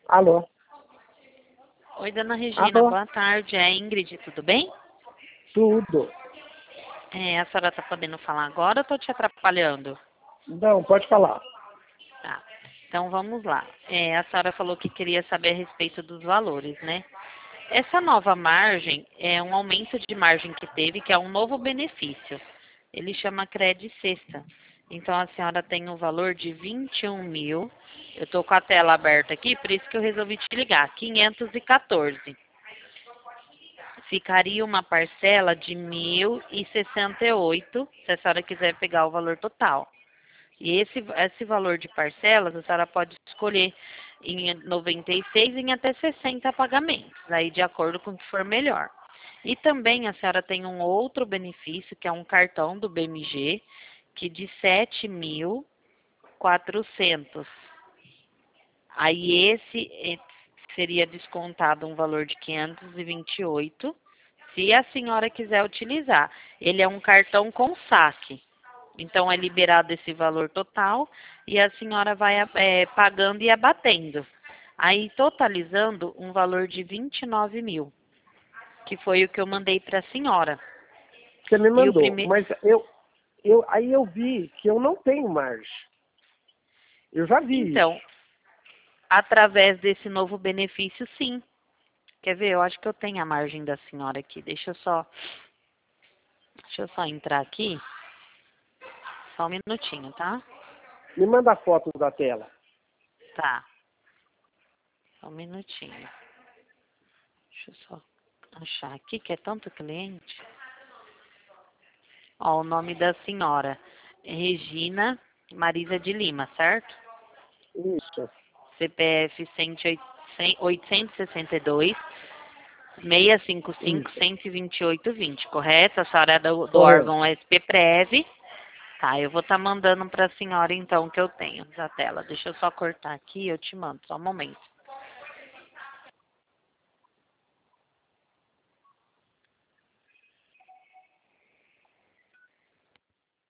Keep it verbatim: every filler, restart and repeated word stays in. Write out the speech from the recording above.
Alô? Oi, dona Regina, Alô? boa tarde. É a Ingrid, tudo bem? Tudo. É, a senhora está podendo falar agora ou estou te atrapalhando? Não, pode falar. Tá. Então vamos lá. É, a senhora falou que queria saber a respeito dos valores, né? Essa nova margem é um aumento de margem que teve, que é um novo benefício. Ele chama Cred Sexta. Então a senhora tem um valor de vinte e um mil. Eu estou com a tela aberta aqui, por isso que eu resolvi te ligar. quinhentos e quatorze. Ficaria uma parcela de mil e sessenta e oito, se a senhora quiser pegar o valor total. E esse, esse valor de parcelas, a senhora pode escolher em noventa e seis em até sessenta pagamentos, aí de acordo com o que for melhor. E também a senhora tem um outro benefício, que é um cartão do B M G, que de sete mil e quatrocentos. Aí esse eh, seria descontado um valor de quinhentos e vinte e oito, se a senhora quiser utilizar. Ele é um cartão com saque. Então, é liberado esse valor total e a senhora vai é, pagando e abatendo. Aí, totalizando um valor de vinte e nove mil, que foi o que eu mandei para a senhora. Você me E o mandou, primeiro... mas eu, eu, aí eu vi que eu não tenho margem. Eu já vi Então, isso. através desse novo benefício, sim. Quer ver? Eu acho que eu tenho a margem da senhora aqui. Deixa eu só, deixa eu só entrar aqui. Só um minutinho, tá? Me manda a foto da tela. Tá. Só um minutinho. Deixa eu só achar aqui, que é tanto cliente. Ó, o nome da senhora é Regina Marisa de Lima, certo? Isso. C P F oitocentos e sessenta e dois, seiscentos e cinquenta e cinco, Isso. cento e vinte e oito, vinte, correto? A senhora é do, do Correto. órgão S P Prev. Tá, eu vou estar mandando para a senhora então que eu tenho da tela. Deixa eu só cortar aqui, eu te mando, só um momento.